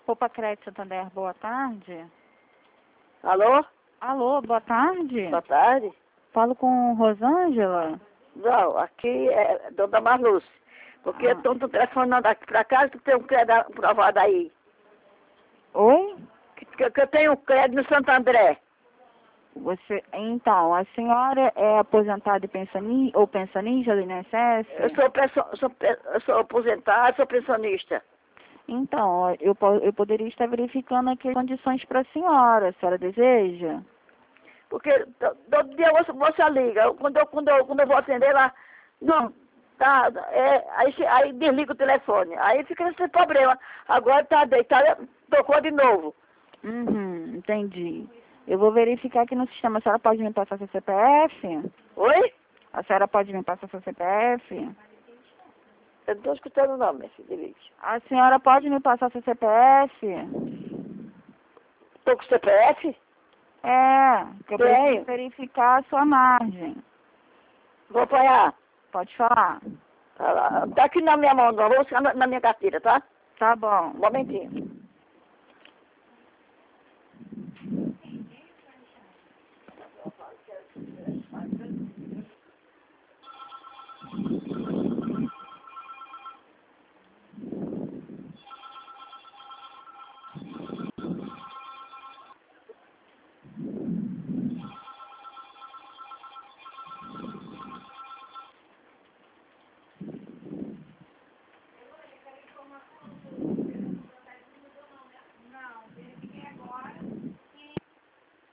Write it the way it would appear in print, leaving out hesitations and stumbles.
Poupa Crédito Santander, boa tarde. Alô? Alô, boa tarde. Boa tarde. Falo com Rosângela. Não, aqui é Dona Marluce. Porque eu estou telefonando aqui pra casa que tem um crédito aprovado aí. Oi? Que eu tenho um crédito no Santo André. Então, a senhora é aposentada e pensionista do INSS? Eu sou aposentado, sou pensionista. Então, eu poderia estar verificando aqui as condições para a senhora deseja? Porque todo dia você liga. Quando eu vou atender lá, não, tá, aí desliga o telefone. Aí fica esse problema. Agora tá deitado, tocou de novo. Entendi. Eu vou verificar aqui no sistema. A senhora pode me passar seu CPF? Oi? A senhora pode me passar seu CPF? Eu não estou escutando não, minha filha. A senhora pode me passar seu CPF? Estou com CPF? É, que eu preciso Tenho. verificar a sua margem. Vou apanhar. Pode falar. Tá aqui na minha mão, não. Vou buscar na minha carteira, tá? Tá bom. Um momentinho.